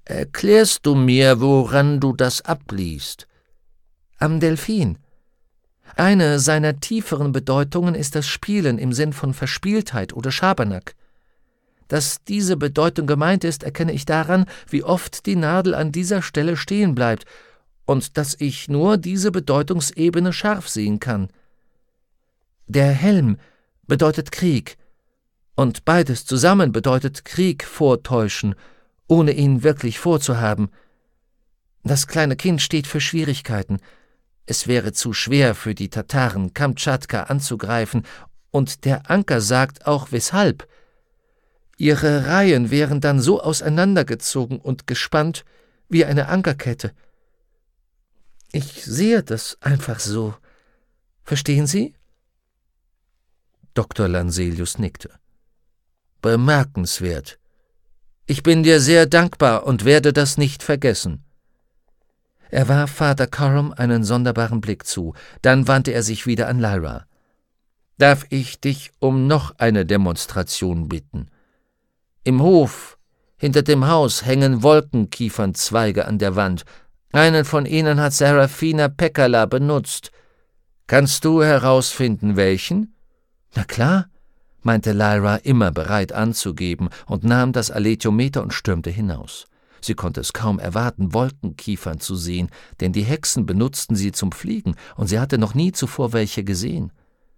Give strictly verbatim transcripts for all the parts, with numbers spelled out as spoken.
»Erklärst du mir, woran du das abliest?« »Am Delphin. Eine seiner tieferen Bedeutungen ist das Spielen im Sinn von Verspieltheit oder Schabernack. Dass diese Bedeutung gemeint ist, erkenne ich daran, wie oft die Nadel an dieser Stelle stehen bleibt und dass ich nur diese Bedeutungsebene scharf sehen kann. Der Helm bedeutet Krieg, und beides zusammen bedeutet Krieg vortäuschen, ohne ihn wirklich vorzuhaben. Das kleine Kind steht für Schwierigkeiten. Es wäre zu schwer für die Tataren, Kamtschatka anzugreifen, und der Anker sagt auch weshalb. Ihre Reihen wären dann so auseinandergezogen und gespannt wie eine Ankerkette. Ich sehe das einfach so. Verstehen Sie?« Doktor Lanselius nickte. »Bemerkenswert. Ich bin dir sehr dankbar und werde das nicht vergessen.« Er warf Vater Coram einen sonderbaren Blick zu, dann wandte er sich wieder an Lyra. »Darf ich dich um noch eine Demonstration bitten? Im Hof, hinter dem Haus, hängen Wolkenkiefernzweige an der Wand. Einen von ihnen hat Serafina Pekkala benutzt. Kannst du herausfinden, welchen?« »Na klar«, meinte Lyra, immer bereit anzugeben, und nahm das Aletiometer und stürmte hinaus. Sie konnte es kaum erwarten, Wolkenkiefern zu sehen, denn die Hexen benutzten sie zum Fliegen, und sie hatte noch nie zuvor welche gesehen.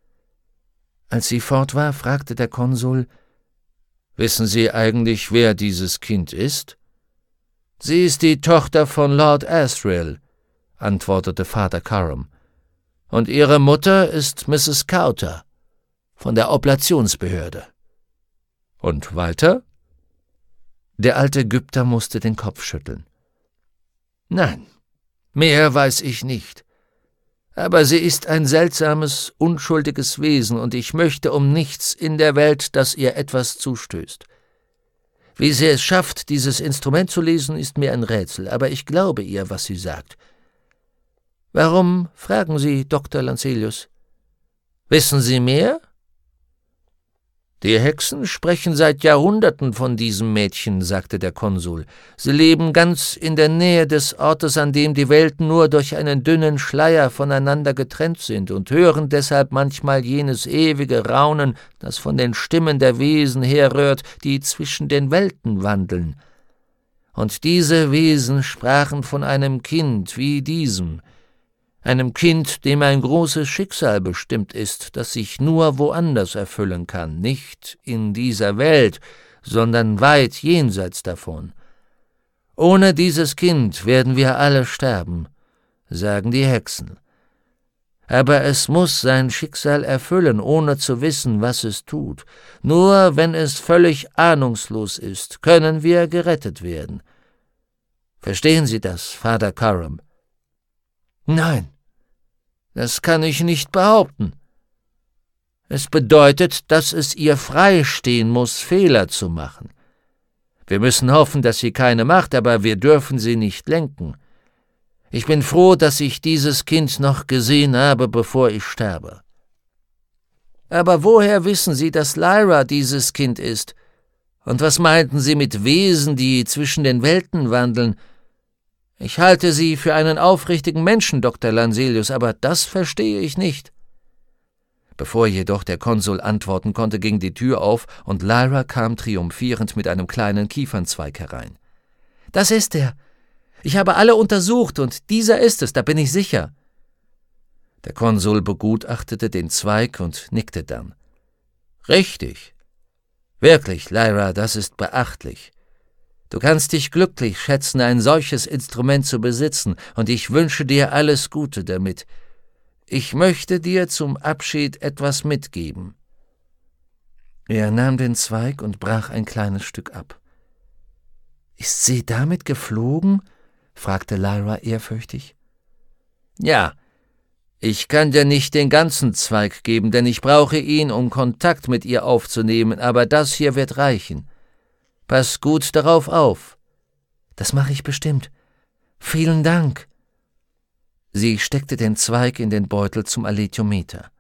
Als sie fort war, fragte der Konsul: »Wissen Sie eigentlich, wer dieses Kind ist?« »Sie ist die Tochter von Lord Asriel«, antwortete Vater Coram. »Und ihre Mutter ist Misses Cowter von der Oblationsbehörde.« »Und weiter?« Der alte Ägypter musste den Kopf schütteln. »Nein, mehr weiß ich nicht. Aber sie ist ein seltsames, unschuldiges Wesen, und ich möchte um nichts in der Welt, dass ihr etwas zustößt. Wie sie es schafft, dieses Instrument zu lesen, ist mir ein Rätsel, aber ich glaube ihr, was sie sagt. Warum fragen Sie, Doktor Lanselius? Wissen Sie mehr?« »Die Hexen sprechen seit Jahrhunderten von diesem Mädchen«, sagte der Konsul. »Sie leben ganz in der Nähe des Ortes, an dem die Welten nur durch einen dünnen Schleier voneinander getrennt sind, und hören deshalb manchmal jenes ewige Raunen, das von den Stimmen der Wesen herrührt, die zwischen den Welten wandeln. Und diese Wesen sprachen von einem Kind wie diesem, einem Kind, dem ein großes Schicksal bestimmt ist, das sich nur woanders erfüllen kann, nicht in dieser Welt, sondern weit jenseits davon. Ohne dieses Kind werden wir alle sterben, sagen die Hexen. Aber es muss sein Schicksal erfüllen, ohne zu wissen, was es tut. Nur wenn es völlig ahnungslos ist, können wir gerettet werden. Verstehen Sie das, Vater Coram?« »Nein, das kann ich nicht behaupten. Es bedeutet, dass es ihr freistehen muss, Fehler zu machen. Wir müssen hoffen, dass sie keine macht, aber wir dürfen sie nicht lenken. Ich bin froh, dass ich dieses Kind noch gesehen habe, bevor ich sterbe.« »Aber woher wissen Sie, dass Lyra dieses Kind ist? Und was meinten Sie mit Wesen, die zwischen den Welten wandeln? Ich halte Sie für einen aufrichtigen Menschen, Doktor Lanselius, aber das verstehe ich nicht.« Bevor jedoch der Konsul antworten konnte, ging die Tür auf, und Lyra kam triumphierend mit einem kleinen Kiefernzweig herein. »Das ist er. Ich habe alle untersucht, und dieser ist es, da bin ich sicher.« Der Konsul begutachtete den Zweig und nickte dann. »Richtig. Wirklich, Lyra, das ist beachtlich. Du kannst dich glücklich schätzen, ein solches Instrument zu besitzen, und ich wünsche dir alles Gute damit. Ich möchte dir zum Abschied etwas mitgeben.« Er nahm den Zweig und brach ein kleines Stück ab. »Ist sie damit geflogen?« fragte Lyra ehrfürchtig. »Ja, ich kann dir nicht den ganzen Zweig geben, denn ich brauche ihn, um Kontakt mit ihr aufzunehmen, aber das hier wird reichen. Pass gut darauf auf.« »Das mache ich bestimmt. Vielen Dank.« Sie steckte den Zweig in den Beutel zum Aletiometer.